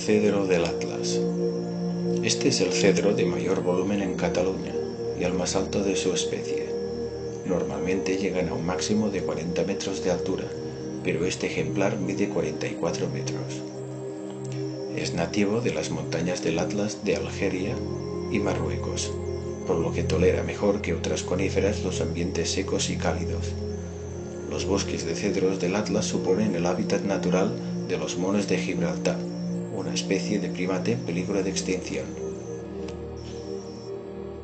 Cedro del Atlas. Este es el cedro de mayor volumen en Cataluña y el más alto de su especie. Normalmente llegan a un máximo de 40 metros de altura, pero este ejemplar mide 44 metros. Es nativo de las montañas del Atlas de Algeria y Marruecos, por lo que tolera mejor que otras coníferas los ambientes secos y cálidos. Los bosques de cedros del Atlas suponen el hábitat natural de los monos de Gibraltar, una especie de primate en peligro de extinción.